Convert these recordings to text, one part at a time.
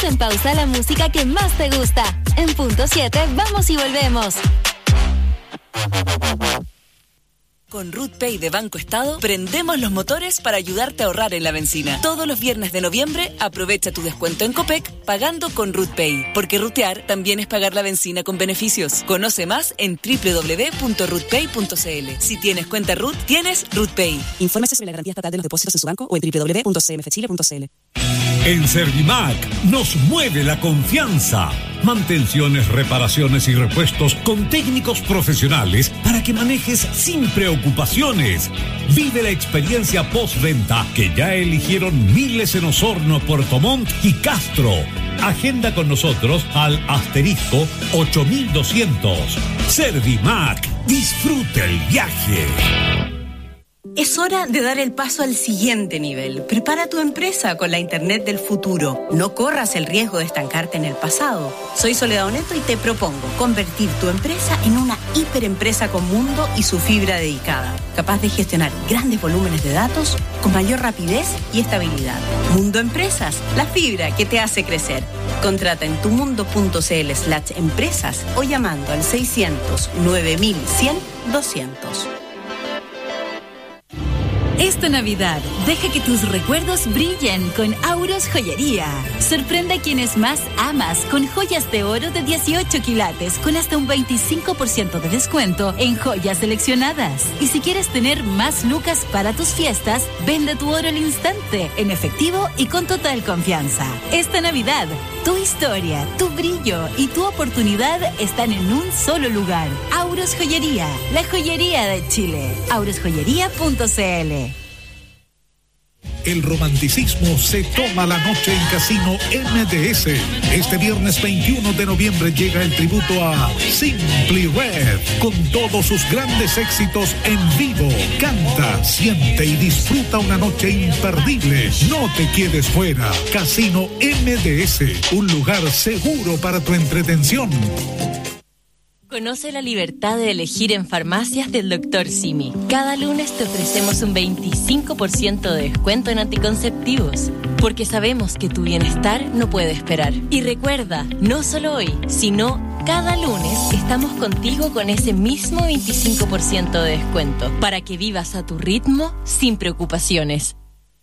en pausa la música que más te gusta. En punto 7, vamos y volvemos. Con RootPay de Banco Estado, prendemos los motores para ayudarte a ahorrar en la benzina. Todos los viernes de noviembre, aprovecha tu descuento en Copec pagando con RootPay. Porque rutear también es pagar la benzina con beneficios. Conoce más en www.rootpay.cl. Si tienes cuenta Root, tienes RootPay. Infórmese sobre la garantía estatal de los depósitos en su banco o en www.cmfchile.cl. En Servimac nos mueve la confianza. Mantenciones, reparaciones y repuestos con técnicos profesionales para que manejes sin preocupaciones. Vive la experiencia postventa que ya eligieron miles en Osorno, Puerto Montt y Castro. Agenda con nosotros al asterisco 8200. Servimac, disfruta el viaje. Es hora de dar el paso al siguiente nivel. Prepara tu empresa con la Internet del futuro. No corras el riesgo de estancarte en el pasado. Soy Soledad Oneto y te propongo convertir tu empresa en una hiperempresa con mundo y su fibra dedicada, capaz de gestionar grandes volúmenes de datos con mayor rapidez y estabilidad. Mundo Empresas, la fibra que te hace crecer. Contrata en tumundo.cl/empresas o llamando al 600 9100 200. Esta Navidad, deja que tus recuerdos brillen con Auros Joyería. Sorprende a quienes más amas con joyas de oro de 18 quilates con hasta un 25% de descuento en joyas seleccionadas. Y si quieres tener más lucas para tus fiestas, vende tu oro al instante, en efectivo y con total confianza. Esta Navidad, tu historia, tu brillo y tu oportunidad están en un solo lugar. Auros Joyería, la joyería de Chile. aurosjoyería.cl. El romanticismo se toma la noche en Casino MDS. Este viernes 21 de noviembre llega el tributo a Simply Red con todos sus grandes éxitos en vivo. Canta, siente y disfruta una noche imperdible. No te quedes fuera. Casino MDS, un lugar seguro para tu entretención. Conoce la libertad de elegir en farmacias del Dr. Simi. Cada lunes te ofrecemos un 25% de descuento en anticonceptivos, porque sabemos que tu bienestar no puede esperar. Y recuerda, no solo hoy, sino cada lunes estamos contigo con ese mismo 25% de descuento, para que vivas a tu ritmo sin preocupaciones.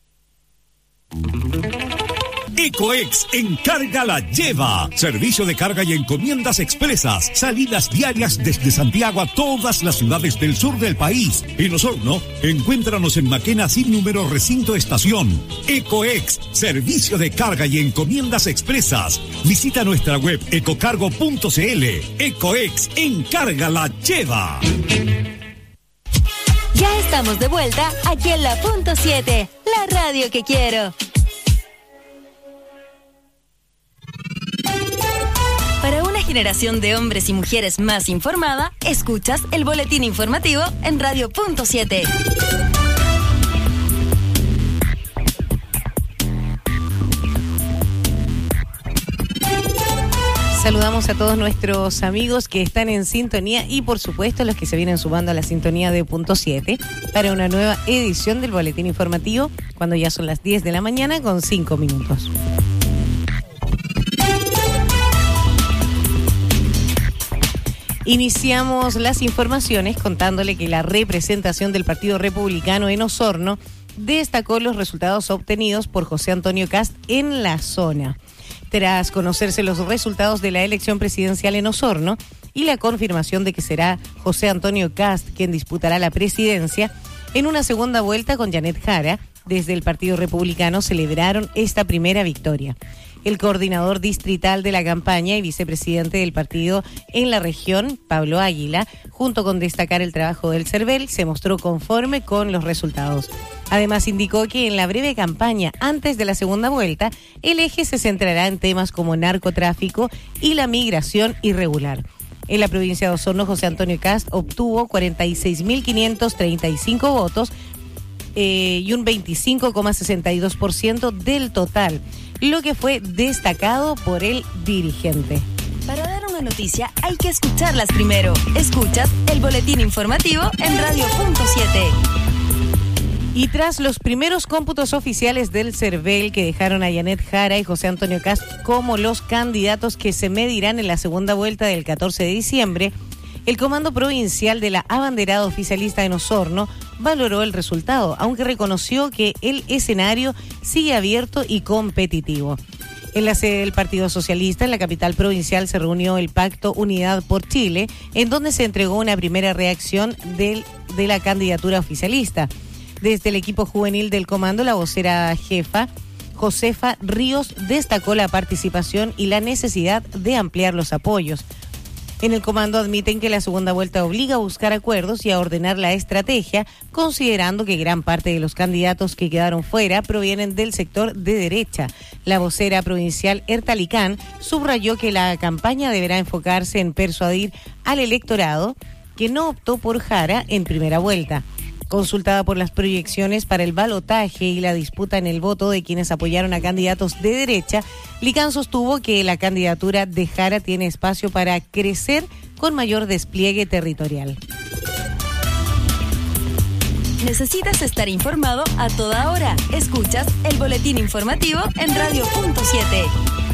Ecoex Encarga la Lleva. Servicio de carga y encomiendas expresas. Salidas diarias desde Santiago a todas las ciudades del sur del país. En Osorno, encuéntranos en Maquena sin número recinto estación. Ecoex, servicio de carga y encomiendas expresas. Visita nuestra web ecocargo.cl. Ecoex Encarga la Lleva. Ya estamos de vuelta aquí en la punto 7, la radio que quiero. Para una generación de hombres y mujeres más informada, escuchas el boletín informativo en Radio Punto 7. Saludamos a todos nuestros amigos que están en sintonía y por supuesto los que se vienen sumando a la sintonía de Punto 7 para una nueva edición del boletín informativo cuando ya son las 10 de la mañana con 5 minutos. Iniciamos las informaciones contándole que la representación del Partido Republicano en Osorno destacó los resultados obtenidos por José Antonio Kast en la zona. Tras conocerse los resultados de la elección presidencial en Osorno y la confirmación de que será José Antonio Kast quien disputará la presidencia, en una segunda vuelta con Janet Jara, desde el Partido Republicano celebraron esta primera victoria. El coordinador distrital de la campaña y vicepresidente del partido en la región, Pablo Águila, junto con destacar el trabajo del CERVEL, se mostró conforme con los resultados. Además, indicó que en la breve campaña antes de la segunda vuelta, el eje se centrará en temas como narcotráfico y la migración irregular. En la provincia de Osorno, José Antonio Kast obtuvo 46.535 votos y un 25,62% del total, lo que fue destacado por el dirigente. Para dar una noticia hay que escucharlas primero. Escuchas el boletín informativo en Radio Punto 7. Y tras los primeros cómputos oficiales del CERVEL que dejaron a Yanet Jara y José Antonio Kast como los candidatos que se medirán en la segunda vuelta del 14 de diciembre, el Comando Provincial de la Abanderada Oficialista en Osorno valoró el resultado, aunque reconoció que el escenario sigue abierto y competitivo. En la sede del Partido Socialista, en la capital provincial, se reunió el Pacto Unidad por Chile, en donde se entregó una primera reacción de la candidatura oficialista. Desde el equipo juvenil del comando, la vocera jefa, Josefa Ríos, destacó la participación y la necesidad de ampliar los apoyos. En el comando admiten que la segunda vuelta obliga a buscar acuerdos y a ordenar la estrategia, considerando que gran parte de los candidatos que quedaron fuera provienen del sector de derecha. La vocera provincial Ertalicán subrayó que la campaña deberá enfocarse en persuadir al electorado que no optó por Jara en primera vuelta. Consultada por las proyecciones para el balotaje y la disputa en el voto de quienes apoyaron a candidatos de derecha, Licán sostuvo que la candidatura de Jara tiene espacio para crecer con mayor despliegue territorial. ¿Necesitas estar informado a toda hora? Escuchas el boletín informativo en Radio.7.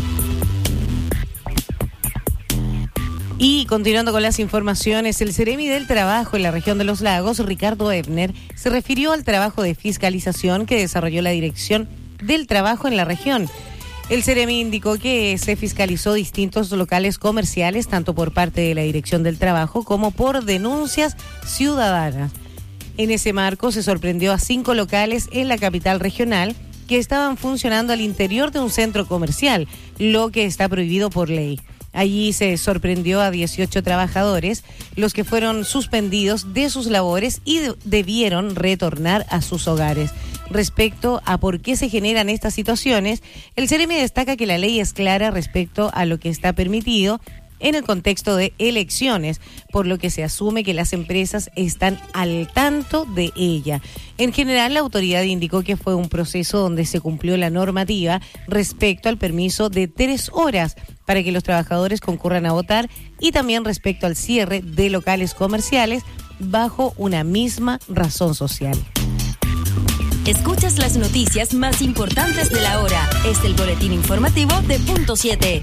Y continuando con las informaciones, el Ceremi del Trabajo en la región de Los Lagos, Ricardo Ebner, se refirió al trabajo de fiscalización que desarrolló la Dirección del Trabajo en la región. El Ceremi indicó que se fiscalizó distintos locales comerciales, tanto por parte de la Dirección del Trabajo como por denuncias ciudadanas. En ese marco se sorprendió a 5 locales en la capital regional que estaban funcionando al interior de un centro comercial, lo que está prohibido por ley. Allí se sorprendió a 18 trabajadores, los que fueron suspendidos de sus labores y debieron retornar a sus hogares. Respecto a por qué se generan estas situaciones, el Ceremi destaca que la ley es clara respecto a lo que está permitido en el contexto de elecciones, por lo que se asume que las empresas están al tanto de ella. En general, la autoridad indicó que fue un proceso donde se cumplió la normativa respecto al permiso de 3 horas para que los trabajadores concurran a votar y también respecto al cierre de locales comerciales bajo una misma razón social. Escuchas las noticias más importantes de la hora. Es el boletín informativo de Punto 7.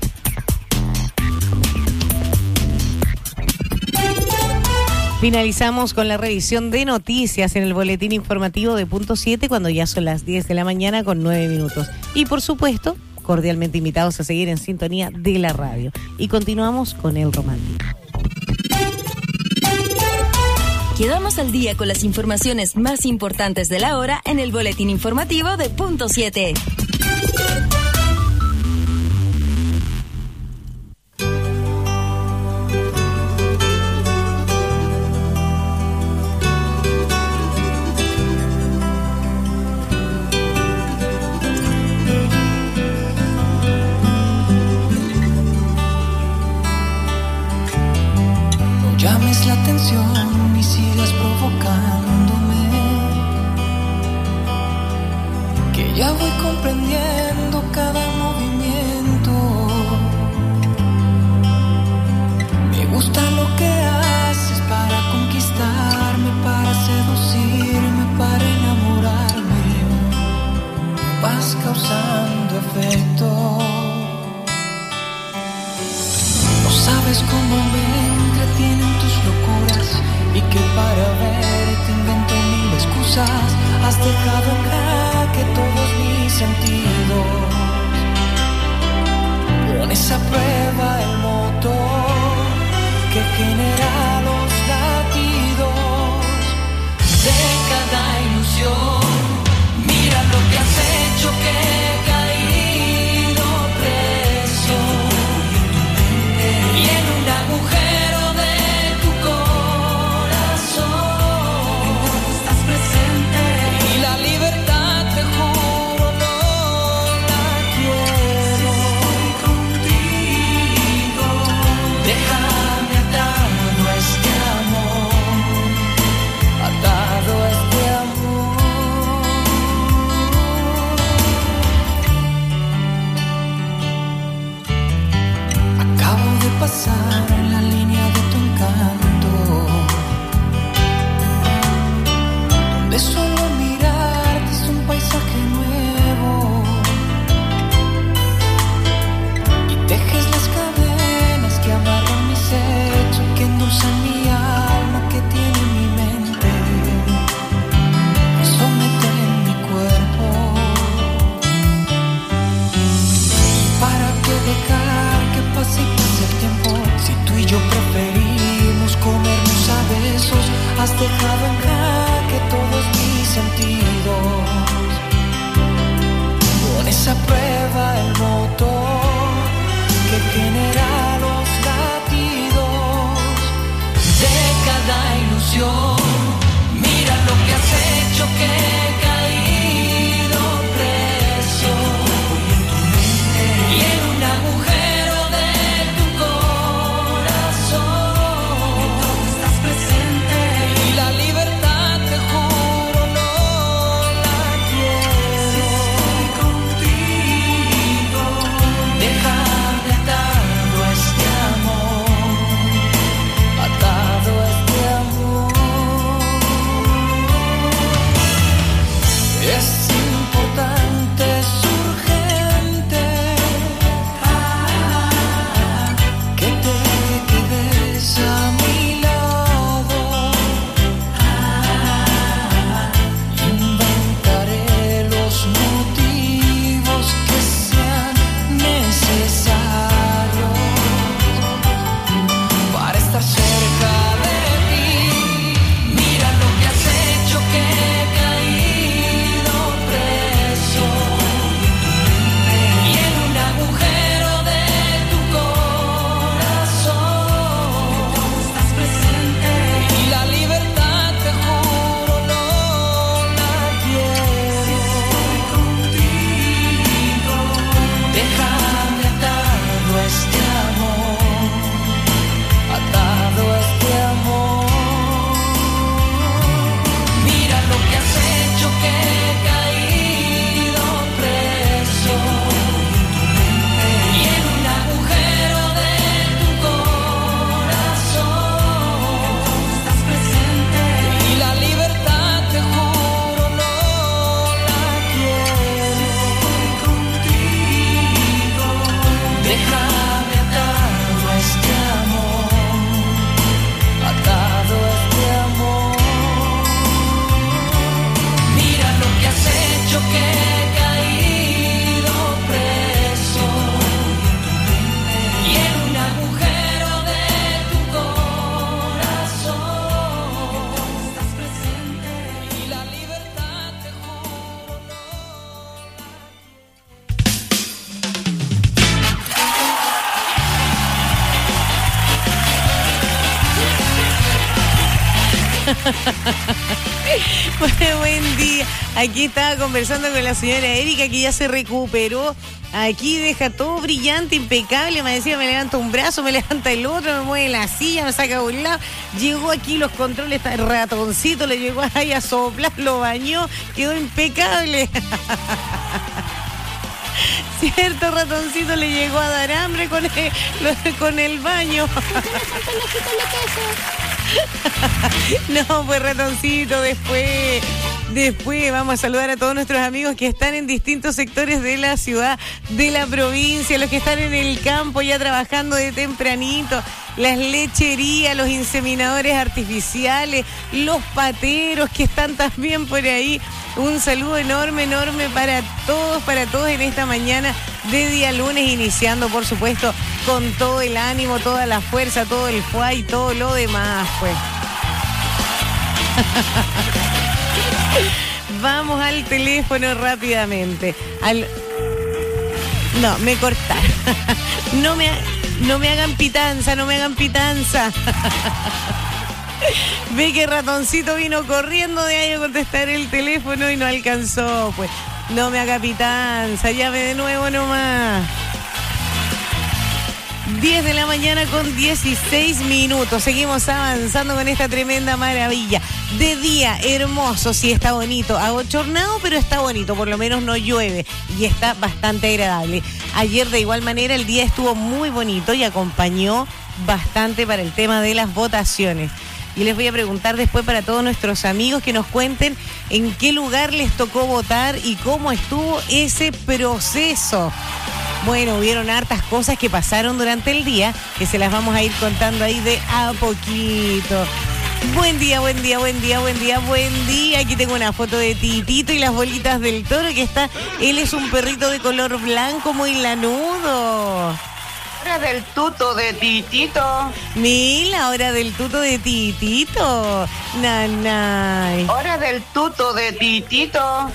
Finalizamos con la revisión de noticias en el boletín informativo de Punto 7 cuando ya son las 10 de la mañana con 9 minutos. Y por supuesto, cordialmente invitados a seguir en sintonía de la radio. Y continuamos con El Romántico. Quedamos al día con las informaciones más importantes de la hora en el boletín informativo de Punto 7. Llames la atención y sigas provocándome, que ya voy comprendiendo cada movimiento. Me gusta lo que haces para conquistarme, para seducirme, para enamorarme. Vas causando efecto. No sabes cómo me entretienen tus locuras y que para verte invento 1000 excusas. Has dejado en jaque todos mis sentidos. Pones a prueba el motor que genera los latidos de cada ilusión. Mira lo que has hecho, que he caído preso y en un agujero de tu corazón estás presente y la libertad, te juro, no la quiero. Estoy contigo. Bueno, buen día. Aquí estaba conversando con la señora Erika, que ya se recuperó. Aquí deja todo brillante, impecable. Me decía, me levanta un brazo, me levanta el otro, me mueve la silla, me saca a un lado. Llegó aquí los controles, el ratoncito le llegó ahí a soplar, lo bañó, quedó impecable. Cierto, ratoncito le llegó a dar hambre con el baño. No, pues ratoncito, después vamos a saludar a todos nuestros amigos que están en distintos sectores de la ciudad, de la provincia, los que están en el campo ya trabajando de tempranito, las lecherías, los inseminadores artificiales, los pateros que están también por ahí. Un saludo enorme para todos en esta mañana de día lunes, iniciando por supuesto con todo el ánimo, toda la fuerza, todo el fuá y todo lo demás, pues. Vamos al teléfono rápidamente. No, me cortaron. No me hagan pitanza. Ve que ratoncito vino corriendo de ahí a contestar el teléfono y no alcanzó, pues. No me haga pitanza, llame de nuevo nomás. 10 de la mañana con 16 minutos. Seguimos avanzando con esta tremenda maravilla. De día, hermoso, sí, está bonito. Abochornado, pero está bonito. Por lo menos no llueve y está bastante agradable. Ayer, de igual manera, el día estuvo muy bonito y acompañó bastante para el tema de las votaciones. Y les voy a preguntar después para todos nuestros amigos que nos cuenten en qué lugar les tocó votar y cómo estuvo ese proceso. Bueno, hubieron hartas cosas que pasaron durante el día, que se las vamos a ir contando ahí de a poquito. Buen día. Aquí tengo una foto de Titito y las bolitas del toro que está. Él es un perrito de color blanco muy lanudo. Hora del tuto de Titito. Mira, hora del tuto de Titito. Nanay. Hora del tuto de Titito.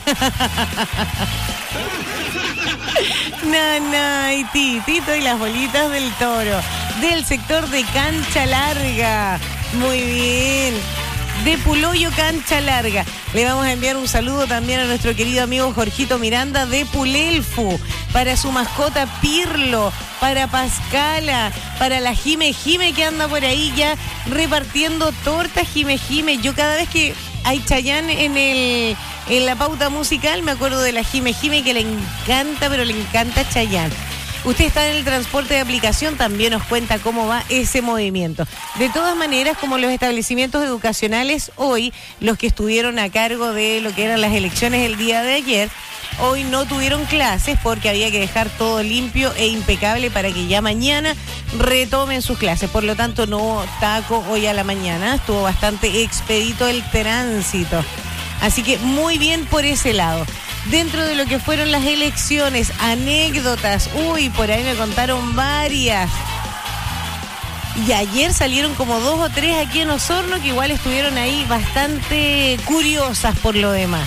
Nanay, Titito y las bolitas del toro. Del sector de Cancha Larga. Muy bien. De Puloyo, Cancha Larga. Le vamos a enviar un saludo también a nuestro querido amigo Jorgito Miranda de Pulelfu, para su mascota Pirlo, para Pascala, para la Jime que anda por ahí ya repartiendo tortas. Jime, yo cada vez que hay Chayanne en la pauta musical me acuerdo de la Jime que le encanta, pero le encanta Chayanne. Usted está en el transporte de aplicación, también nos cuenta cómo va ese movimiento. De todas maneras, como los establecimientos educacionales hoy, los que estuvieron a cargo de lo que eran las elecciones el día de ayer, hoy no tuvieron clases porque había que dejar todo limpio e impecable para que ya mañana retomen sus clases. Por lo tanto, no hubo taco hoy a la mañana, estuvo bastante expedito el tránsito. Así que muy bien por ese lado. Dentro de lo que fueron las elecciones, anécdotas, por ahí me contaron varias. Y ayer salieron como 2 o 3 aquí en Osorno que igual estuvieron ahí bastante curiosas por lo demás.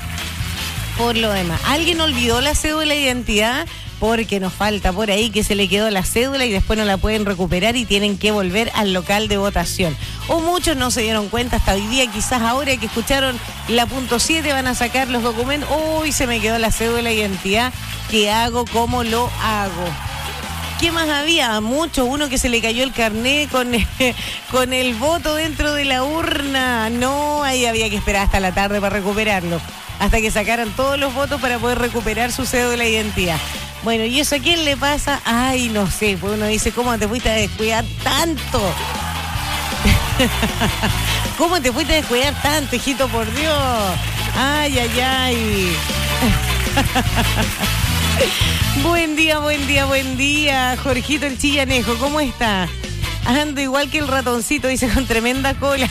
¿Alguien olvidó la cédula de identidad? Porque nos falta por ahí que se le quedó la cédula y después no la pueden recuperar y tienen que volver al local de votación. O muchos no se dieron cuenta hasta hoy día, quizás ahora que escucharon la punto 7 van a sacar los documentos. Uy, se me quedó la cédula de identidad. ¿Qué hago? ¿Cómo lo hago? ¿Qué más había? Mucho, uno que se le cayó el carné con el voto dentro de la urna. No, ahí había que esperar hasta la tarde para recuperarlo. Hasta que sacaran todos los votos para poder recuperar su cédula de identidad. Bueno, ¿y eso a quién le pasa? Ay, no sé, pues uno dice, ¿cómo te fuiste a descuidar tanto? ¿Cómo te fuiste a descuidar tanto, hijito, por Dios? Ay. Buen día, Jorgito el Chillanejo, ¿cómo está? Ando igual que el ratoncito, dice, con tremenda cola.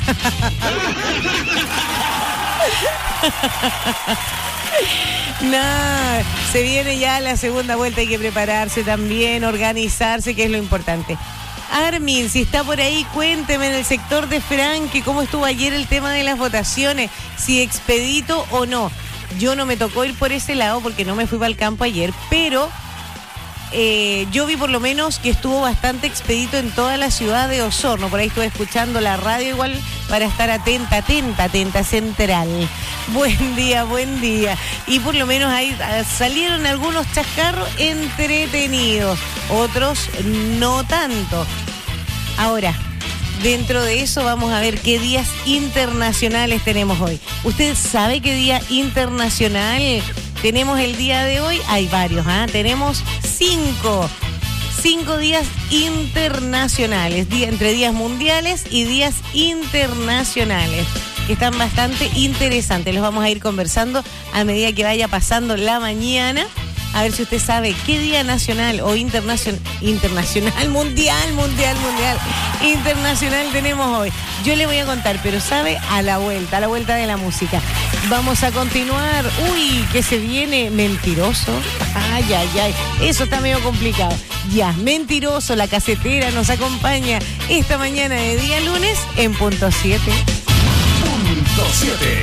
No, se viene ya la segunda vuelta, hay que prepararse también, organizarse, que es lo importante. Armin, si está por ahí, cuénteme en el sector de Franque cómo estuvo ayer el tema de las votaciones, si expedito o no. Yo no me tocó ir por ese lado porque no me fui para el campo ayer, pero yo vi por lo menos que estuvo bastante expedito en toda la ciudad de Osorno. Por ahí estuve escuchando la radio igual para estar atenta central. Buen día. Y por lo menos ahí salieron algunos chascarros entretenidos, otros no tanto. Ahora, dentro de eso vamos a ver qué días internacionales tenemos hoy. ¿Usted sabe qué día internacional tenemos el día de hoy? Hay varios, tenemos 5 días internacionales, entre días mundiales y días internacionales, que están bastante interesantes. Los vamos a ir conversando a medida que vaya pasando la mañana. A ver si usted sabe qué día nacional o internacional, mundial internacional tenemos hoy. Yo le voy a contar, pero sabe, a la vuelta de la música. Vamos a continuar. Uy, que se viene Mentiroso. Ay. Eso está medio complicado. Ya, Mentiroso, la casetera nos acompaña esta mañana de día lunes en Punto 7. Punto 7.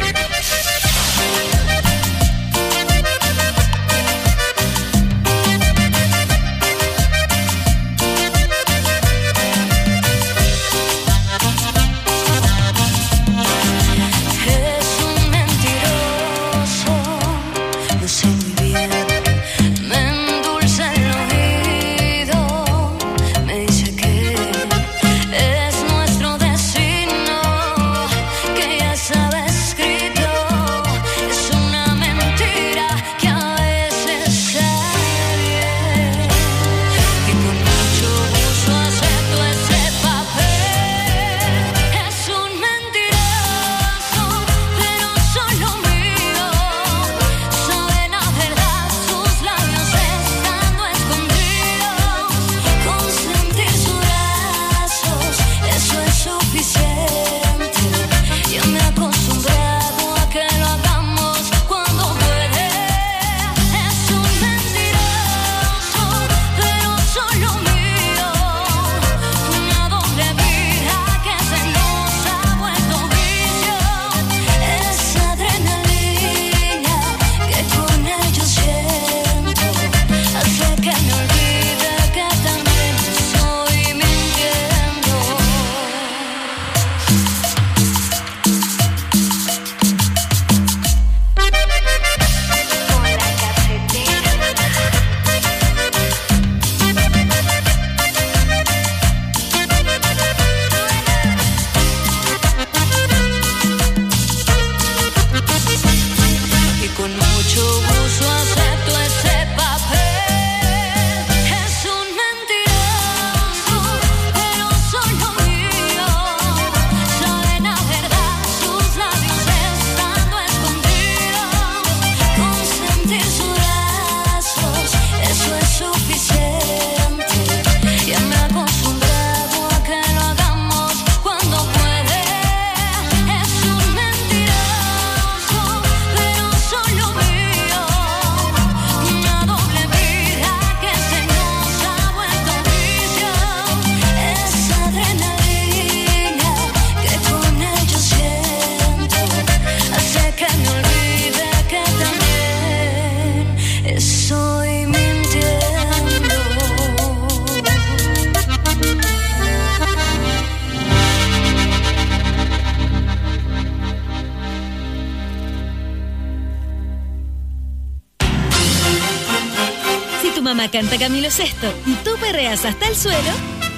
mamá canta Camilo Sesto y tú perreas hasta el suelo,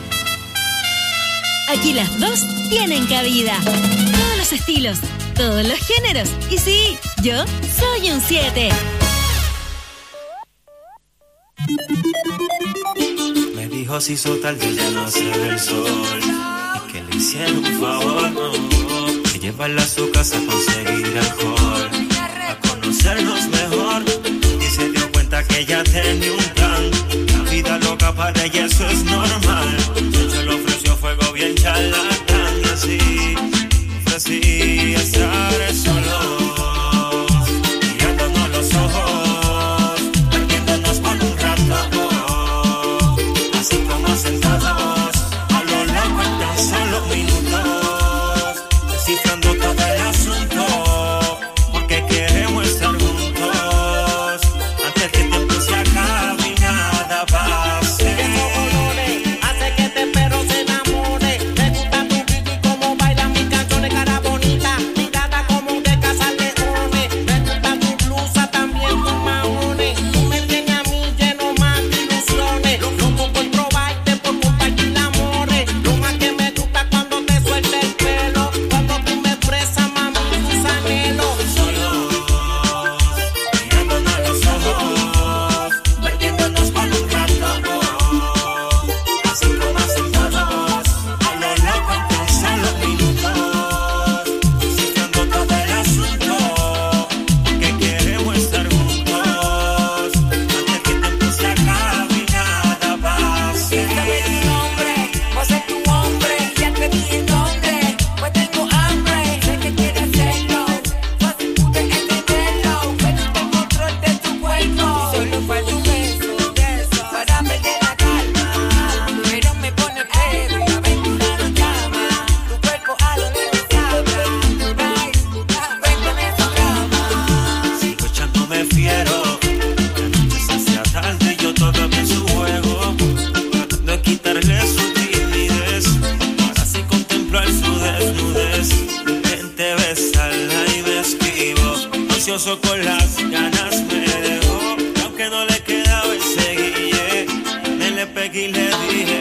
aquí las dos tienen cabida. Todos los estilos, todos los géneros. Y sí, yo soy un 7. Me dijo si hizo tarde ya no se ve el sol y que le hicieron un favor, no, que llevarla a su casa a conseguir alcohol, a conocernos mejor. Y se dio cuenta que ella tenía un plan, la vida loca para ella eso es normal. Se le ofreció fuego bien charlatán y así ofrecí estar solo. Sentados a lo largo en tan solo minutos, descifrando todo el asunto. ansioso con las ganas me dejó. Y aunque no le quedaba ese guille, me le pegué y le dije: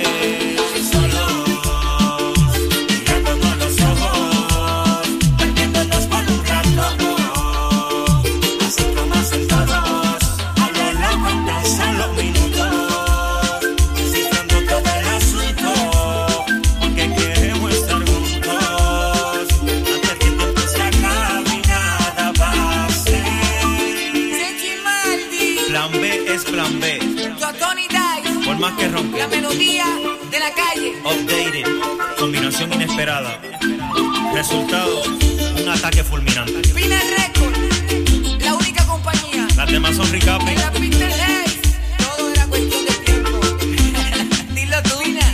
Plan B. Tony Dice. Por más que rompe. La melodía de la calle. Updated. Combinación inesperada. Resultado: un ataque fulminante. Pina Record. La única compañía. Las demás son Ricapi. En la Peter Hayes. Todo era cuestión de tiempo. Dilo tú, Pina.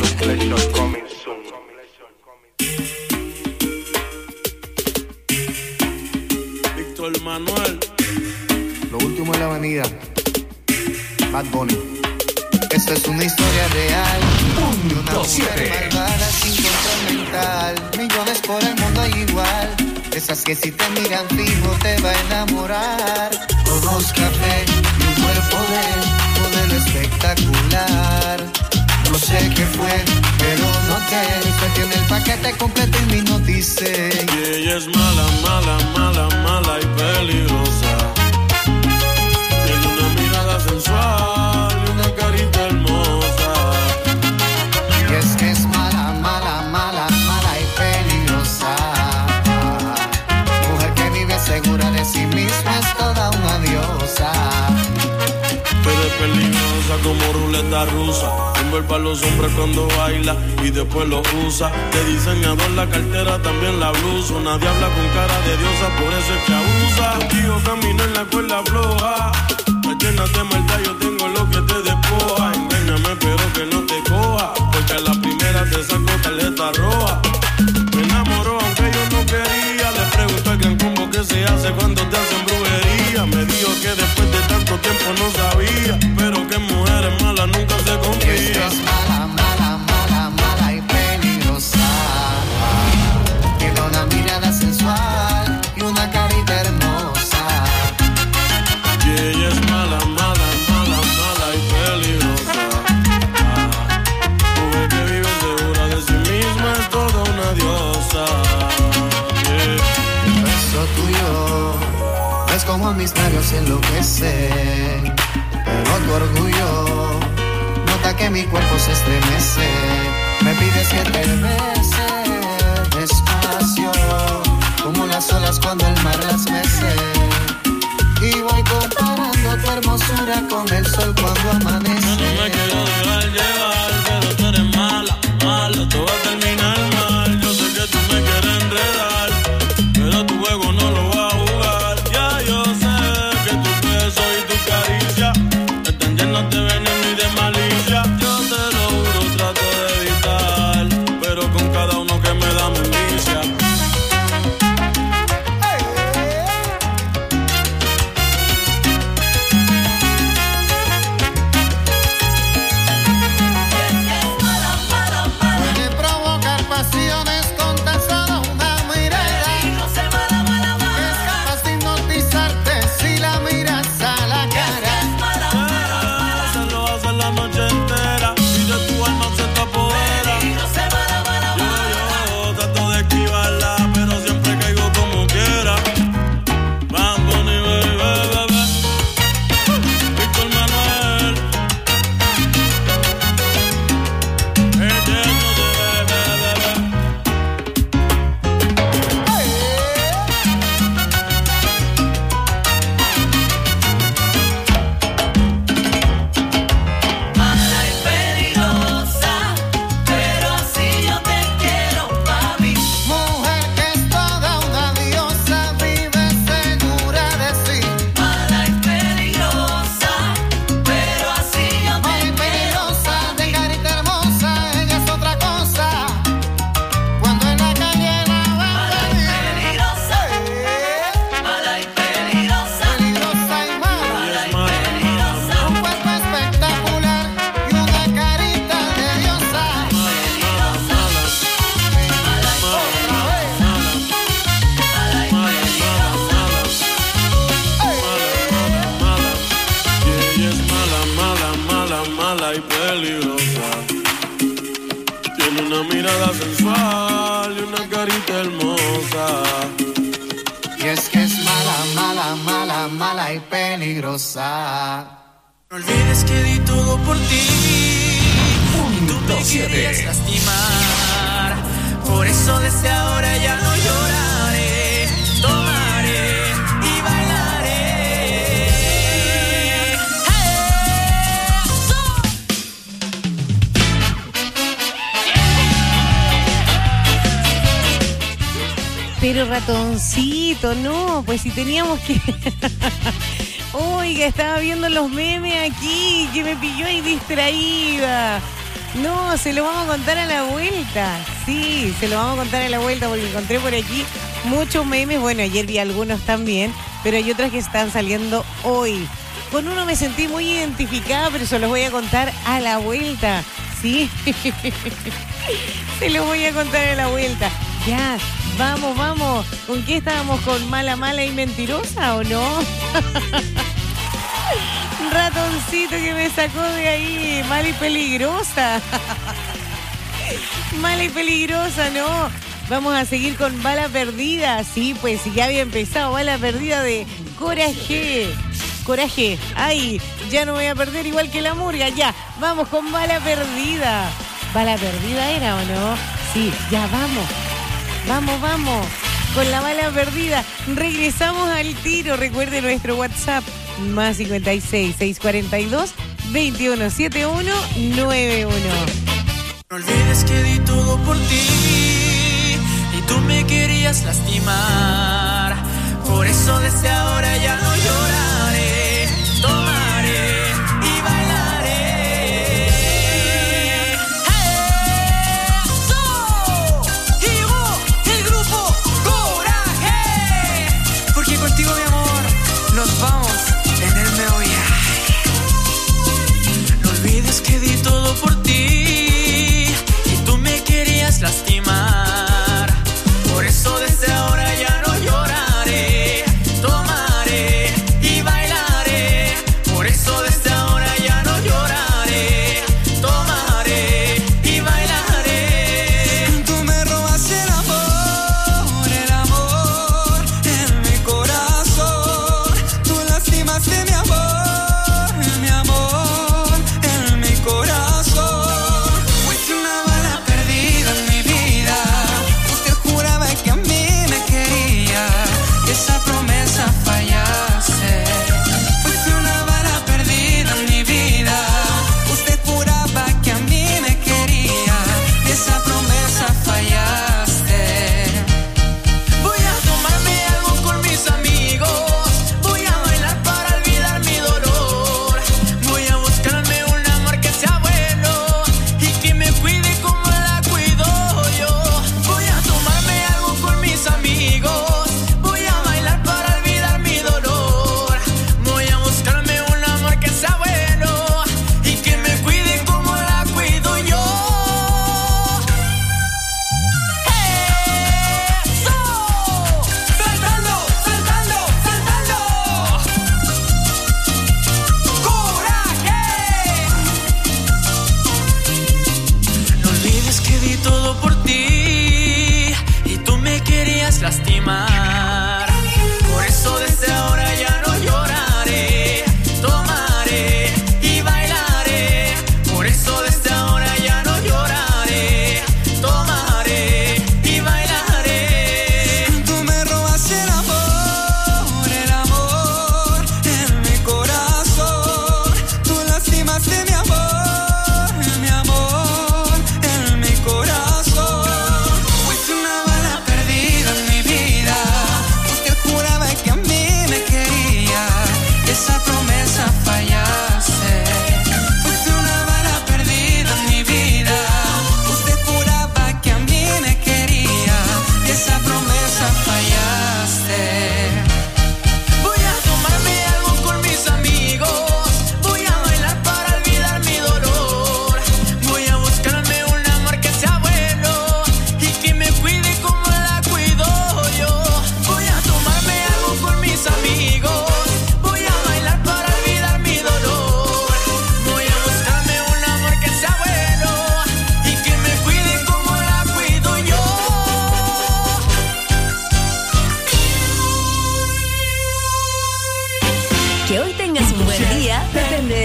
Víctor Manuel. Lo último en la avenida. Bad Bunny. Esta es una historia real. De una mujer malvada sin control mental. Millones por el mundo hay igual. Esas que si te miran fijo te va a enamorar. Ojos café y un cuerpo de modelo espectacular. No sé qué fue, pero noté. Usted tiene el paquete completo y me notice. Y ella es mala, mala, mala, mala y peligrosa. Tiene una mirada sensual y una carita hermosa. Y es que es mala, mala, mala, mala y peligrosa. Mujer que vive segura de sí misma, es toda una diosa. Pero es peligrosa como ruleta rusa. Envuelve a los hombres cuando baila y después lo usa. De diseñador la cartera, también la blusa. Nadie habla con cara de diosa, por eso es que abusa. Contigo camino en la cuerda floja. Me llenas de maldad, yo tengo lo que te despoja. Engáñame pero que no te coja, porque a la primera te saco tarjeta roja. Me enamoró aunque yo no quería. Le pregunto al gran combo que se hace cuando te hacen brujería. Me dijo que después de tanto tiempo no sabía, pero que mujeres malas nunca se confía. Y es que es mala, mala, mala, mala y peligrosa. Tiene una mirada sensual y una carita hermosa. Y ella es mala, mala, mala, mala y peligrosa. Mujer que vive segura de sí misma, es toda una diosa. El beso tuyo es como a mis labios enloquece. Pero tu orgullo nota que mi cuerpo se estremece. Me pides que te bese despacio, como las olas cuando el mar las mece. Y voy comparando tu hermosura con el sol cuando amanece. Yo no me quiero dejar llevar, pero tú eres mala, mala. Todo va a terminar mal. Yo sé que tú me quieres enredar, pero tu juego no lo va a jugar. Ya yo sé que tu beso y tu caricia están llenos de veneno y de malicia. Yo te lo juro, trato de evitar, pero con cada uno que me da me inicia. mala, mala, mala, mala y peligrosa. No olvides que di todo por ti y tú me querías lastimar. Por eso desde ahora ya no lloraré, tomaré y bailaré. Pero ratoncito, no, pues si teníamos que... Oiga, estaba viendo los memes aquí, que me pilló ahí distraída. No, se lo vamos a contar a la vuelta. Sí, se lo vamos a contar a la vuelta porque encontré por aquí muchos memes. Bueno, ayer vi algunos también, pero hay otras que están saliendo hoy. Con uno me sentí muy identificada, pero se los voy a contar a la vuelta. ¿Sí? Se los voy a contar a la vuelta. Ya, vamos, vamos. ¿Con qué estábamos? ¿Con mala, mala y mentirosa o no? Ratoncito que me sacó de ahí. Mala y peligrosa. Mala y peligrosa, no. Vamos a seguir con Bala Perdida. Sí, pues ya había empezado Bala Perdida de Coraje. Coraje. Ay, ya no voy a perder igual que la murga. Ya, vamos con Bala Perdida. ¿Bala Perdida era o no? Sí, ya vamos. Vamos, vamos. Con la bala perdida. Regresamos al tiro. Recuerde nuestro WhatsApp. Más 56 642 2171 91. No olvides que di todo por ti y tú me querías lastimar. Por eso desde ahora ya no lloraré, tomaré y bailaré. ¡Eso! Llegó el grupo Coraje. Porque contigo, mi amor, nos vamos en el me voy. No olvides que di todo por ti y tú me querías lastimar. Por eso desde ahora ya no lloraré, tomaré y bailaré. Por eso desde ahora ya no lloraré, tomaré y bailaré. Tú me robas el amor en mi corazón. Tú lastimas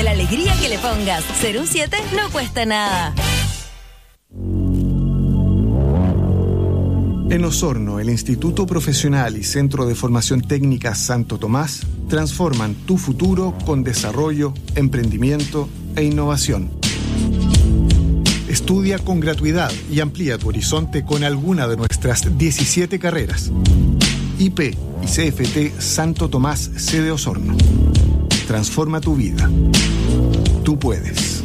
la alegría que le pongas. Ser un 7 no cuesta nada. En Osorno, el Instituto Profesional y Centro de Formación Técnica Santo Tomás transforman tu futuro con desarrollo, emprendimiento e innovación. Estudia con gratuidad y amplía tu horizonte con alguna de nuestras 17 carreras. IP y CFT Santo Tomás, sede Osorno. Transforma tu vida. Tú puedes.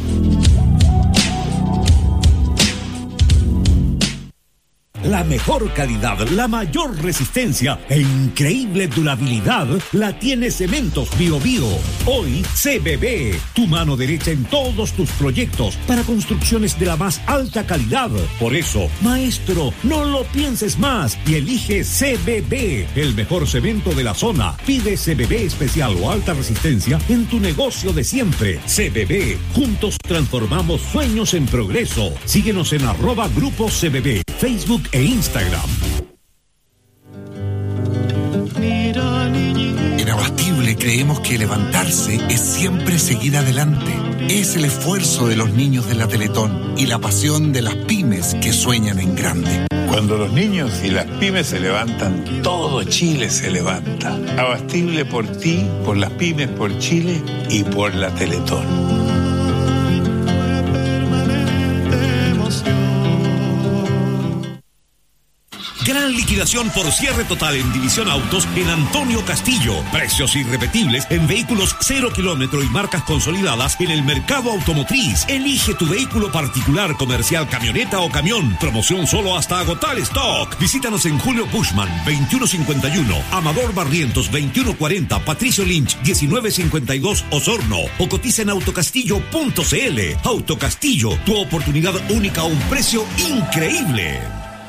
La mejor calidad, la mayor resistencia e increíble durabilidad la tiene Cementos Biobío. Hoy, CBB, tu mano derecha en todos tus proyectos para construcciones de la más alta calidad. Por eso, maestro, no lo pienses más y elige CBB, el mejor cemento de la zona. Pide CBB especial o alta resistencia en tu negocio de siempre. CBB, juntos transformamos sueños en progreso. Síguenos en @Grupo CBB, Facebook e Instagram. En Abastible creemos que levantarse es siempre seguir adelante. Es el esfuerzo de los niños de la Teletón y la pasión de las pymes que sueñan en grande. Cuando los niños y las pymes se levantan, todo Chile se levanta. Abastible por ti, por las pymes, por Chile y por la Teletón. Gran liquidación por cierre total en División Autos en Antonio Castillo. Precios irrepetibles en vehículos 0 kilómetro y marcas consolidadas en el mercado automotriz. Elige tu vehículo particular, comercial, camioneta o camión. Promoción solo hasta agotar stock. Visítanos en Julio Bushman, 2151, Amador Barrientos, 2140, Patricio Lynch, 1952, Osorno. O cotiza en autocastillo.cl. Autocastillo, tu oportunidad única a un precio increíble.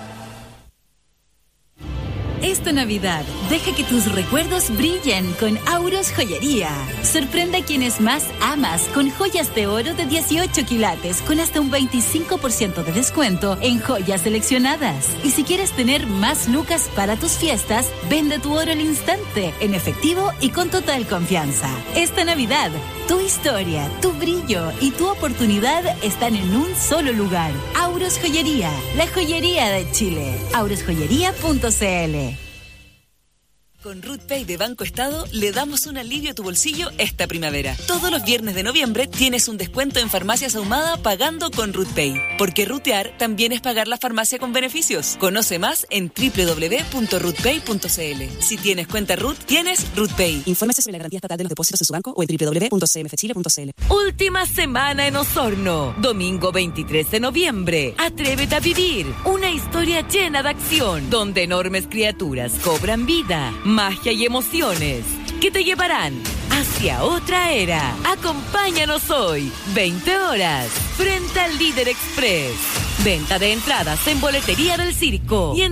Esta Navidad, deja que tus recuerdos brillen con Auros Joyería. Sorprende a quienes más amas con joyas de oro de 18 quilates con hasta un 25% de descuento en joyas seleccionadas. Y si quieres tener más lucas para tus fiestas, vende tu oro al instante, en efectivo y con total confianza. Esta Navidad, tu historia, tu brillo y tu oportunidad están en un solo lugar. Auros Joyería, la joyería de Chile. aurosjoyería.cl. Con RootPay de Banco Estado le damos un alivio a tu bolsillo esta primavera. Todos los viernes de noviembre tienes un descuento en Farmacias Ahumada pagando con RootPay. Porque rutear también es pagar la farmacia con beneficios. Conoce más en www.rootpay.cl. Si tienes cuenta Root, tienes RootPay. Infórmese sobre la garantía estatal de los depósitos en su banco o en www.cmfchile.cl. Última semana en Osorno. Domingo 23 de noviembre. Atrévete a vivir una historia llena de acción, donde enormes criaturas cobran vida, magia y emociones que te llevarán hacia otra era. Acompáñanos hoy, 20 horas, frente al Líder Express. Venta de entradas en Boletería del Circo y en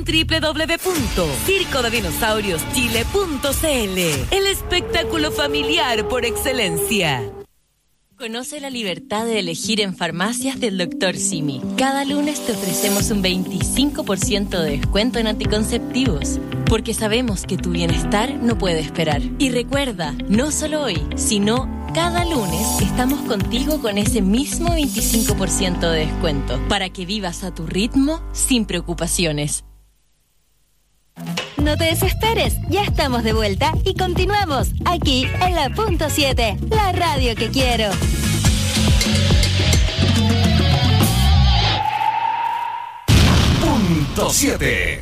www.circodedinosaurioschile.cl. El espectáculo familiar por excelencia. Conoce la libertad de elegir en farmacias del Dr. Simi. Cada lunes te ofrecemos un 25% de descuento en anticonceptivos, porque sabemos que tu bienestar no puede esperar. Y recuerda, no solo hoy, sino cada lunes estamos contigo con ese mismo 25% de descuento, para que vivas a tu ritmo sin preocupaciones. No te desesperes, ya estamos de vuelta y continuamos aquí en la Punto 7, la radio que quiero. Punto 7.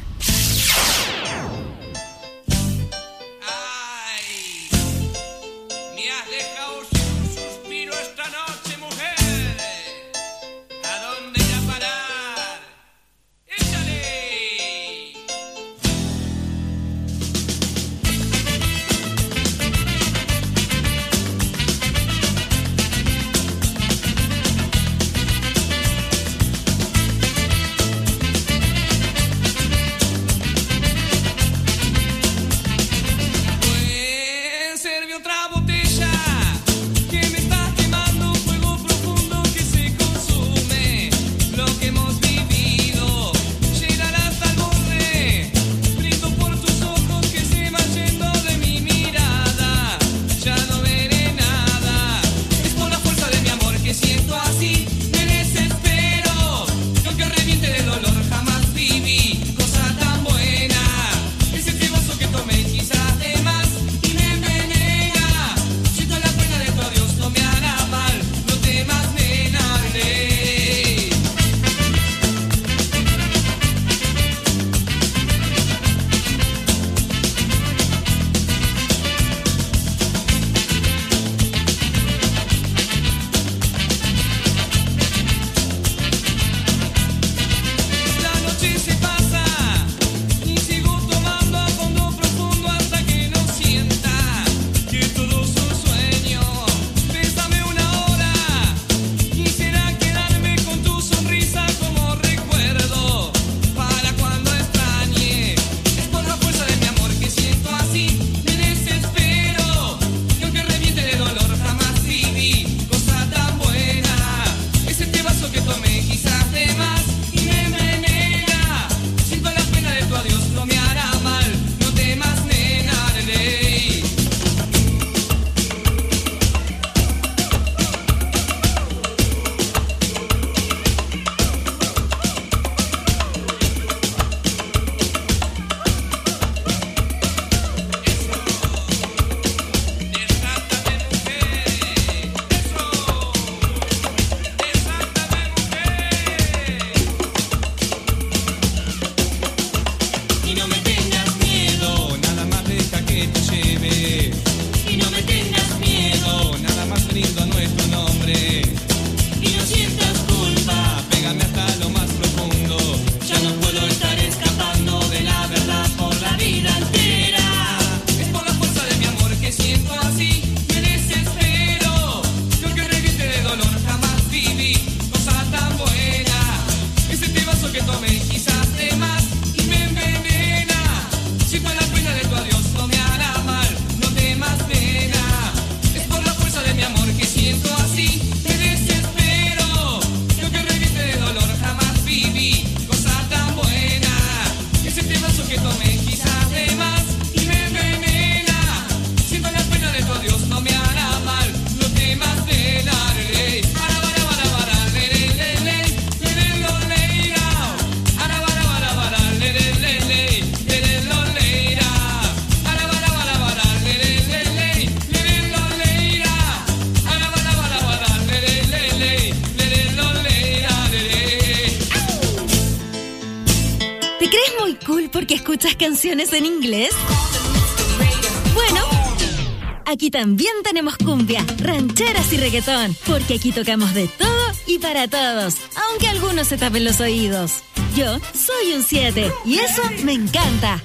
¿Escuchas canciones en inglés? Bueno, aquí también tenemos cumbia, rancheras y reggaetón, porque aquí tocamos de todo y para todos, aunque algunos se tapen los oídos. Yo soy un 7 y eso me encanta.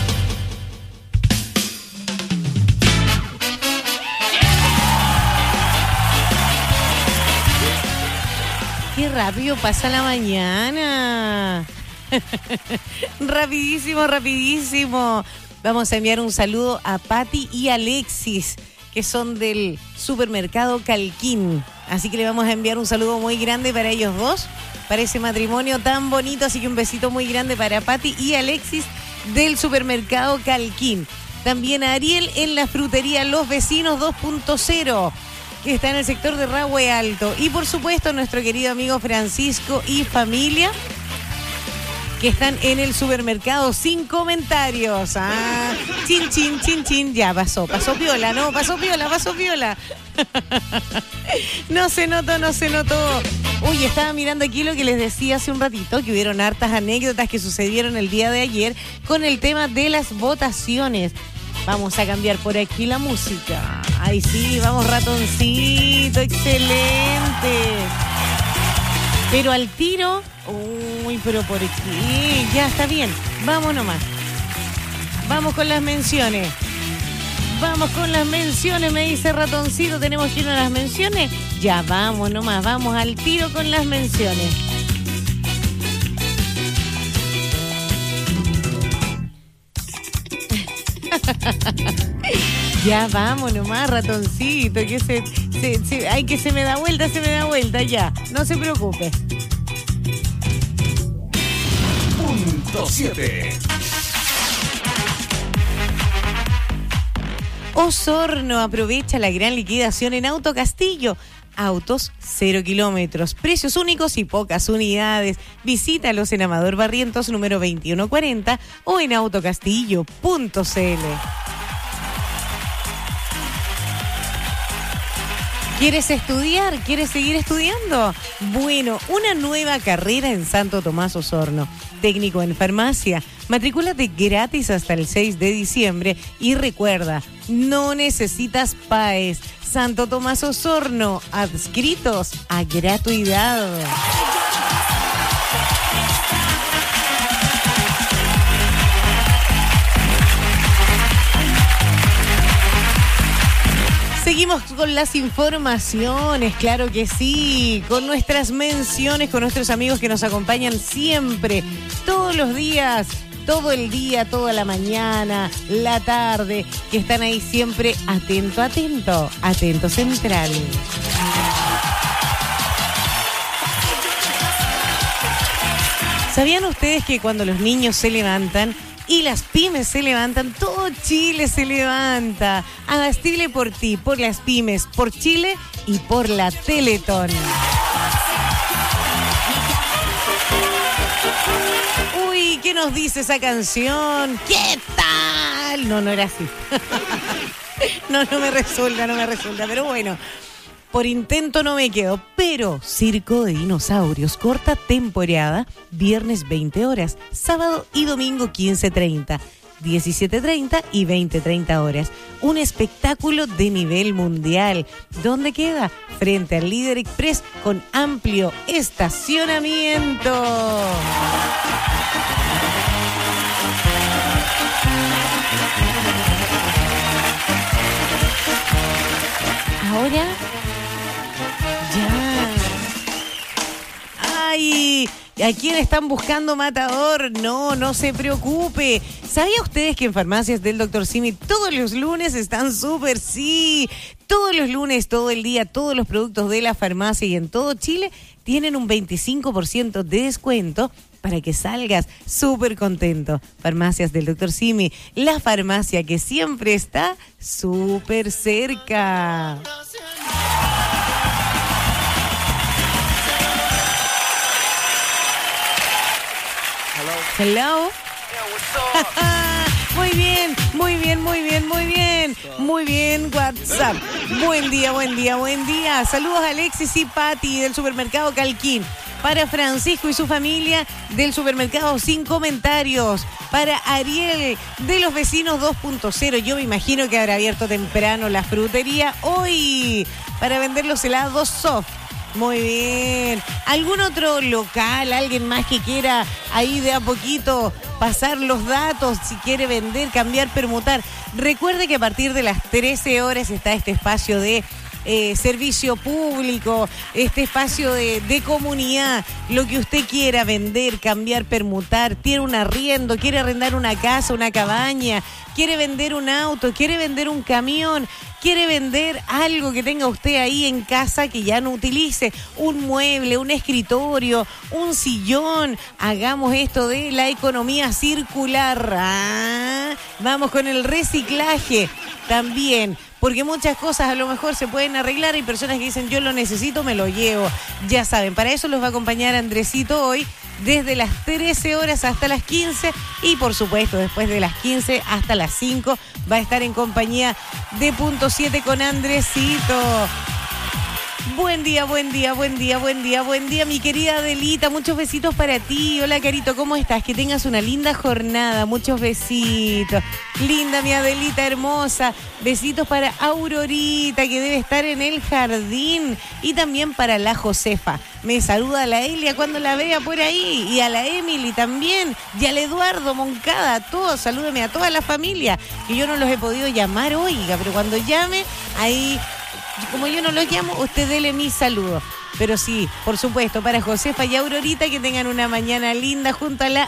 Qué rápido pasa la mañana. Rapidísimo, rapidísimo. Vamos a enviar un saludo a Patti y Alexis, que son del supermercado Calquín. Así que le vamos a enviar un saludo muy grande para ellos dos, para ese matrimonio tan bonito. Así que un besito muy grande para Patti y Alexis del supermercado Calquín. También a Ariel en la frutería Los Vecinos 2.0, que está en el sector de Rahue Alto. Y por supuesto nuestro querido amigo Francisco y familia, que están en el supermercado Sin Comentarios. Ah, chin, chin, chin, chin. Ya pasó piola, ¿no? Pasó piola. No se notó. Uy, estaba mirando aquí lo que les decía hace un ratito, que hubieron hartas anécdotas que sucedieron el día de ayer con el tema de las votaciones. Vamos a cambiar por aquí la música. Ay, sí, vamos, ratoncito, excelente. Pero al tiro, uy, pero ¿por qué? Ya, está bien, vamos nomás. Vamos con las menciones. Me dice ratoncito, ¿tenemos que ir a las menciones? Ya, vamos nomás, vamos al tiro con las menciones. Ya vamos nomás, ratoncito, que se me da vuelta, ya, no se preocupe. Punto 7. Osorno aprovecha la gran liquidación en Auto Castillo. Autos 0 kilómetros, precios únicos y pocas unidades. Visítalos en Amador Barrientos número 2140 o en autocastillo.cl. ¿Quieres estudiar? ¿Quieres seguir estudiando? Bueno, una nueva carrera en Santo Tomás Osorno. Técnico en farmacia. Matrículate gratis hasta el 6 de diciembre. Y recuerda, no necesitas PAES. Santo Tomás Osorno, adscritos a gratuidad. Seguimos con las informaciones, claro que sí, con nuestras menciones, con nuestros amigos que nos acompañan siempre, todos los días, todo el día, toda la mañana, la tarde, que están ahí siempre atento central. ¿Sabían ustedes que cuando los niños se levantan y las pymes se levantan, todo Chile se levanta? Abastible por ti, por las pymes, por Chile y por la Teletón. Uy, ¿qué nos dice esa canción? ¿Qué tal? No era así. No me resulta, pero bueno. Por intento no me quedo, pero Circo de Dinosaurios, corta temporada, viernes 20 horas, sábado y domingo 15:30, 17:30 y 20:30 horas. Un espectáculo de nivel mundial. ¿Dónde queda? Frente al Líder Express con amplio estacionamiento. Ahora... ¡Ay! ¿A quién están buscando matador? No se preocupe. ¿Sabía ustedes que en farmacias del Dr. Simi todos los lunes están súper? Sí, todos los lunes, todo el día, todos los productos de la farmacia y en todo Chile tienen un 25% de descuento para que salgas súper contento. Farmacias del Dr. Simi, la farmacia que siempre está súper cerca. Hello. Muy bien. Muy bien, WhatsApp. Buen día. Saludos a Alexis y Patti del supermercado Calquín. Para Francisco y su familia del supermercado Sin Comentarios. Para Ariel de los vecinos 2.0. Yo me imagino que habrá abierto temprano la frutería hoy para vender los helados soft. Muy bien. ¿Algún otro local, alguien más que quiera ahí de a poquito pasar los datos, si quiere vender, cambiar, permutar? Recuerde que a partir de las 13 horas está este espacio de servicio público, este espacio de comunidad, lo que usted quiera vender, cambiar, permutar, tiene un arriendo, quiere arrendar una casa, una cabaña, quiere vender un auto, quiere vender un camión, quiere vender algo que tenga usted ahí en casa que ya no utilice, un mueble, un escritorio, un sillón. Hagamos esto de la economía circular. Vamos con el reciclaje también, porque muchas cosas a lo mejor se pueden arreglar. Hay personas que dicen, yo lo necesito, me lo llevo. Ya saben, para eso los va a acompañar Andresito hoy, desde las 13 horas hasta las 15, y por supuesto después de las 15 hasta las 5 va a estar en compañía de Punto 7 con Andresito. Buen día, buen día, buen día, buen día, buen día, mi querida Adelita, muchos besitos para ti. Hola, Carito, ¿cómo estás? Que tengas una linda jornada, muchos besitos. Linda, mi Adelita hermosa. Besitos para Aurorita, que debe estar en el jardín. Y también para la Josefa. Me saluda a la Elia cuando la vea por ahí. Y a la Emily también. Y al Eduardo Moncada, a todos. Salúdeme a toda la familia, que yo no los he podido llamar, oiga, pero cuando llame, ahí... Como yo no los llamo, usted dele mi saludo. Pero sí, por supuesto, para Josefa y Aurorita, que tengan una mañana linda junto a la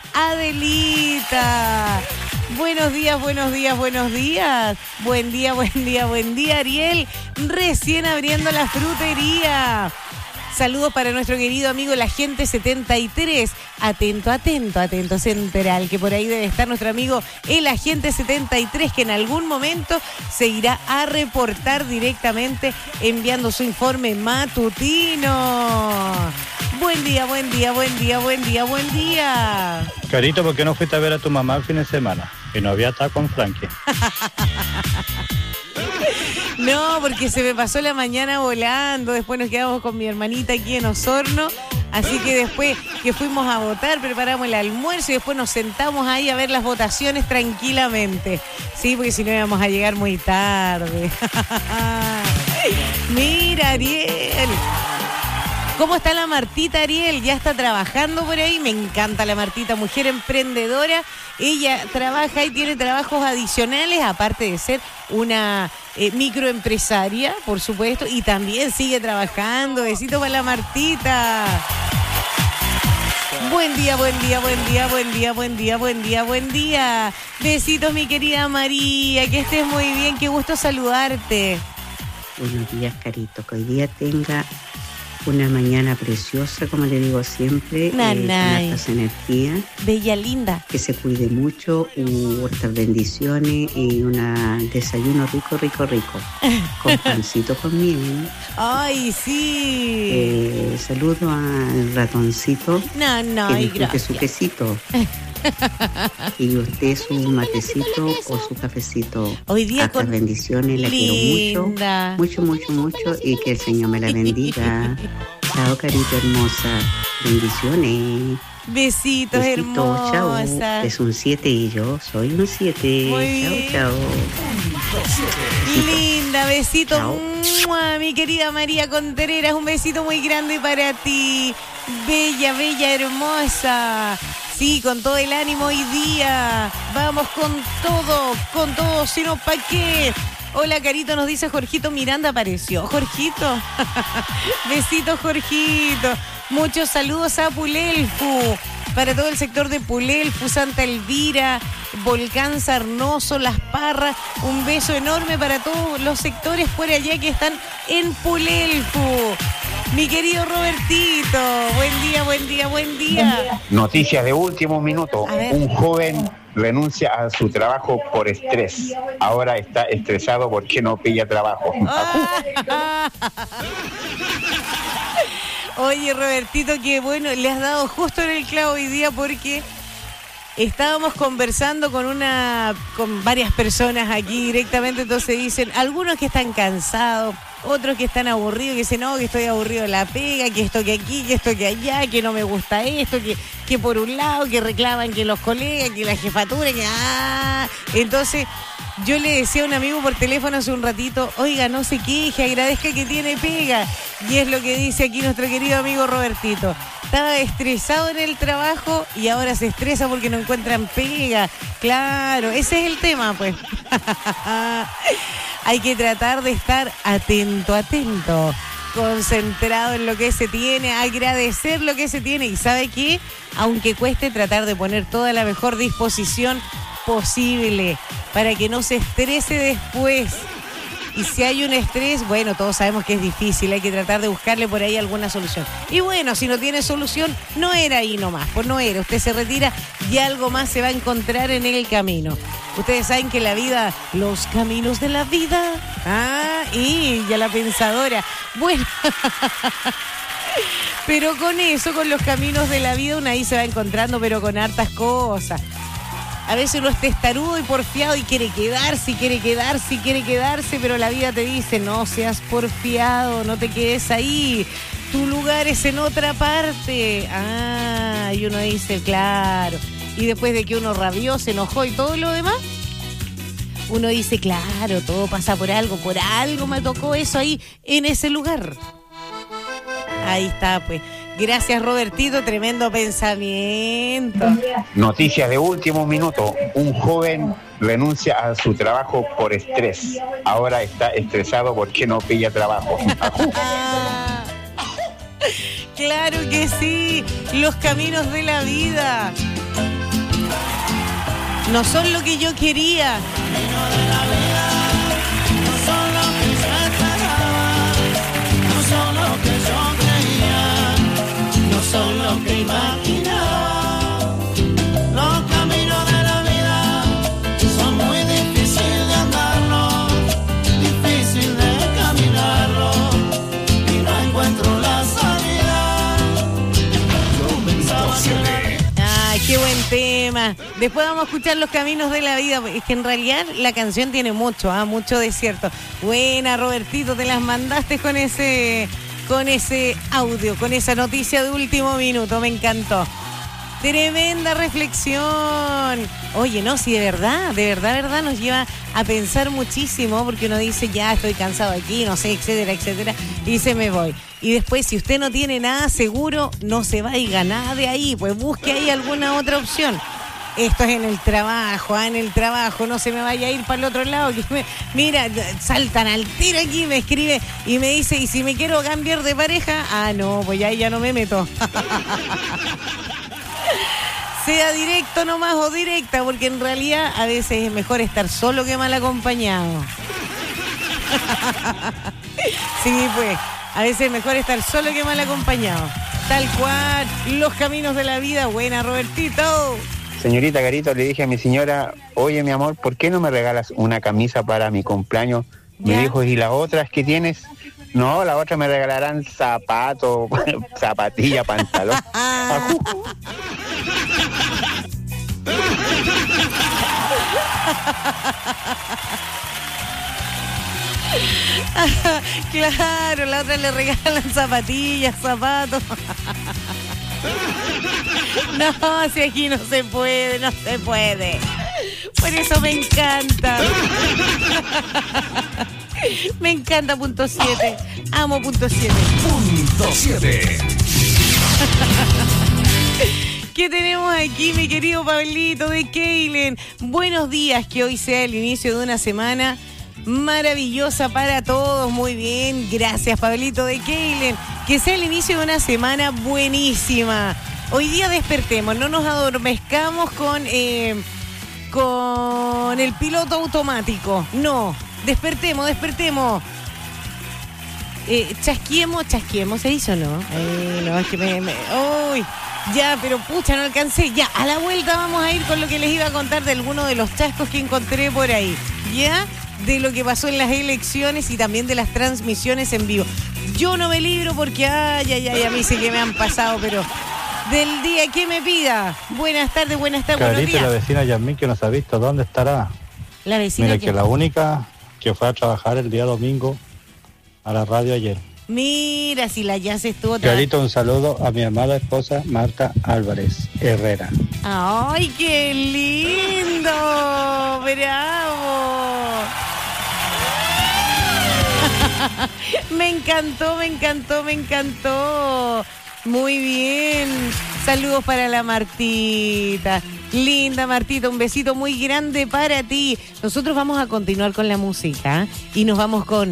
Adelita. Buenos días, buenos días, buenos días. Buen día, buen día, buen día, Ariel. Recién abriendo la frutería. Saludos para nuestro querido amigo la Gente 73. Atento, atento, atento, Central, que por ahí debe estar nuestro amigo el Agente 73, que en algún momento se irá a reportar directamente enviando su informe matutino. Buen día, buen día, buen día, buen día, buen día. Carito, ¿por qué no fuiste a ver a tu mamá el fin de semana? Que no había estado con Frankie. No, porque se me pasó la mañana volando. Después nos quedamos con mi hermanita aquí en Osorno. Así que después que fuimos a votar, preparamos el almuerzo y después nos sentamos ahí a ver las votaciones tranquilamente. Sí, porque si no íbamos a llegar muy tarde. Mira, Ariel. ¿Cómo está la Martita, Ariel? ¿Ya está trabajando por ahí? Me encanta la Martita, mujer emprendedora. Ella trabaja y tiene trabajos adicionales, aparte de ser una microempresaria, por supuesto, y también sigue trabajando. Besito para la Martita. Buen día, buen día, buen día, buen día, buen día, buen día, buen día. Besitos, mi querida María, que estés muy bien, qué gusto saludarte. Buenos días, Carito, que hoy día tenga una mañana preciosa, como le digo siempre, con hartas energías. Bella, linda. Que se cuide mucho, hartas bendiciones y un desayuno rico, rico, rico. Con pancito con miel. ¡Ay, sí! Saludo al ratoncito. Que disfrute su quesito. Y usted su matecito o su cafecito. Hoy día con bendiciones, la quiero mucho, mucho, mucho, mucho, y que el Señor me la bendiga. Chao, carita hermosa, bendiciones. Besitos hermosa. Chao. Es un 7 y yo soy un 7. Chao, chao. Linda, besito. ¡Mua! Mi querida María Contreras, un besito muy grande para ti. Bella, bella, hermosa. Sí, con todo el ánimo hoy día. Vamos con todo, si no, ¿pa' qué? Hola, Carito, nos dice Jorgito Miranda, apareció. Jorgito. Besitos, Jorgito. Muchos saludos a Pulelfu. Para todo el sector de Pulelfu, Santa Elvira, Volcán Sarnoso, Las Parras. Un beso enorme para todos los sectores por allá que están en Pulelfu. Mi querido Robertito, buen día, buen día, buen día. Noticias de último minuto. Un joven renuncia a su trabajo por estrés. Ahora está estresado porque no pilla trabajo. Oye, Robertito, que bueno, le has dado justo en el clavo hoy día, porque estábamos conversando con varias personas aquí directamente. Entonces dicen, algunos que están cansados, otros que están aburridos, que dicen, no, que estoy aburrido de la pega, que esto que aquí, que esto que allá, que no me gusta esto, que por un lado, que reclaman que los colegas, que la jefatura, que entonces yo le decía a un amigo por teléfono hace un ratito, oiga, no se queje, agradezca que tiene pega. Y es lo que dice aquí nuestro querido amigo Robertito. Estaba estresado en el trabajo y ahora se estresa porque no encuentran pega. Claro, ese es el tema, pues. Hay que tratar de estar atento, concentrado en lo que se tiene, agradecer lo que se tiene. Y ¿sabe qué? Aunque cueste, tratar de poner toda la mejor disposición posible para que no se estrese después. Y si hay un estrés, bueno, todos sabemos que es difícil, hay que tratar de buscarle por ahí alguna solución. Y bueno, si no tiene solución, no era ahí nomás, pues no era. Usted se retira y algo más se va a encontrar en el camino. Ustedes saben que la vida, los caminos de la vida, y ya la pensadora. Bueno, pero con eso, con los caminos de la vida, uno ahí se va encontrando, pero con hartas cosas. A veces uno es testarudo y porfiado y quiere quedarse, pero la vida te dice, no seas porfiado, no te quedes ahí, tu lugar es en otra parte. Y uno dice, claro. Y después de que uno rabió, se enojó y todo lo demás, uno dice, claro, todo pasa por algo me tocó eso ahí, en ese lugar. Ahí está, pues. Gracias, Robertito, tremendo pensamiento. Noticias de último minuto. Un joven renuncia a su trabajo por estrés. Ahora está estresado porque no pilla trabajo. Claro que sí, los caminos de la vida no son lo que yo quería. No son lo que yo esperaba, no son lo que yo creía, no son lo que imaginaba. Los caminos de la vida son muy difíciles de andarlos, difícil de caminarlos, y no encuentro la salida. Yo pensaba que... Ay, qué buen tema. Después vamos a escuchar los caminos de la vida. Es que en realidad la canción tiene mucho, mucho desierto. Buena, Robertito, te las mandaste con ese audio, con esa noticia de último minuto. Me encantó. Tremenda reflexión. Oye, no, sí, de verdad nos lleva a pensar muchísimo, porque uno dice, ya estoy cansado aquí, no sé, etcétera, y se me voy. Y después, si usted no tiene nada seguro, no se va a ir a nada de ahí, pues busque ahí alguna otra opción. Esto es en el trabajo, no se me vaya a ir para el otro lado. Mira, saltan al tiro aquí, me escribe y me dice, ¿y si me quiero cambiar de pareja? No, pues ya no me meto. Sea directo nomás o directa, porque en realidad a veces es mejor estar solo que mal acompañado. Sí, pues, a veces es mejor estar solo que mal acompañado. Tal cual, los caminos de la vida. Buena, Robertito. Señorita Carito, le dije a mi señora, oye, mi amor, ¿por qué no me regalas una camisa para mi cumpleaños? Me dijo, ¿y las otras que tienes? No, las otras me regalarán zapatos, zapatilla, pantalón. Claro, la otra le regalan zapatillas, zapatos. No, si aquí no se puede. Por eso me encanta. Me encanta punto 7. Amo punto 7. Punto 7. ¿Qué tenemos aquí, mi querido Pablito de Keilen? Buenos días, que hoy sea el inicio de una semana maravillosa para todos. Muy bien, gracias, Pablito de Keilen. Que sea el inicio de una semana buenísima. Hoy día despertemos, no nos adormezcamos con el piloto automático. No, despertemos. Chasquiemos, ¿se hizo o no? No, es que uy, ya, pero pucha, no alcancé. Ya, a la vuelta vamos a ir con lo que les iba a contar de alguno de los chascos que encontré por ahí. ¿Ya? De lo que pasó en las elecciones y también de las transmisiones en vivo. Yo no me libro porque, a mí sí que me han pasado, pero del día que me pida. Buenas tardes, buenos días. La vecina Yasmín que nos ha visto, ¿dónde estará? La vecina. Mira que la única que fue a trabajar el día domingo a la radio ayer. Mira, si la Jazz estuvo... Clarito, un saludo a mi amada esposa Marta Álvarez Herrera. ¡Ay, qué lindo! ¡Bravo! Me encantó, me encantó, me encantó. Muy bien. Saludos para la Martita. Linda Martita, un besito muy grande para ti. Nosotros vamos a continuar con la música y nos vamos con